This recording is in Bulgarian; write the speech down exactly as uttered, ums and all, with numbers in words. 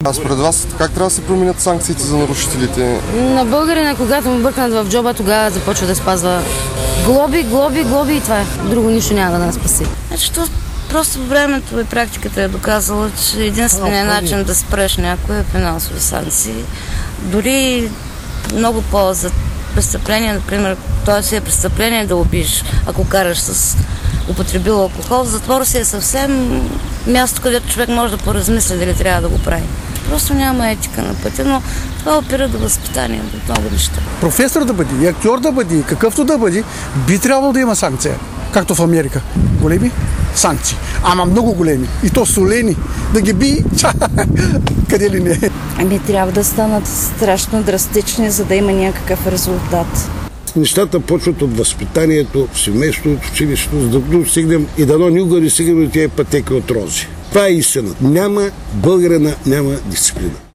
А според вас как трябва да се променят санкциите за нарушителите? На българина, когато му бъркнат в джоба, тогава започва да спазва глоби, глоби, глоби и това е. Друго нищо няма да нас спаси. Значи, то просто времето и практиката е доказала, че единственият начин да спреш някой е финансови санкции. Дори много по-за престъпление, например, това си е престъпление да убиеш, ако караш с употребил алкохол. В затвора си е съвсем място, където човек може да поразмисли дали трябва да го прави. Просто няма етика на пътя, но това опира до възпитание, до много неща. Професор да бъде, и актьор да бъде, какъвто да бъде, би трябвало да има санкция. Както в Америка. Големи санкции. Ама много големи. И то солени. Да ги би, къде ли не. Ами трябва да станат страшно драстични, за да има някакъв резултат. Нещата почват от възпитанието, в семейството, от училището, за да стигнем и дано никога не стигнем до тези пътеки от рози. Това е истина. Няма българина, няма дисциплина.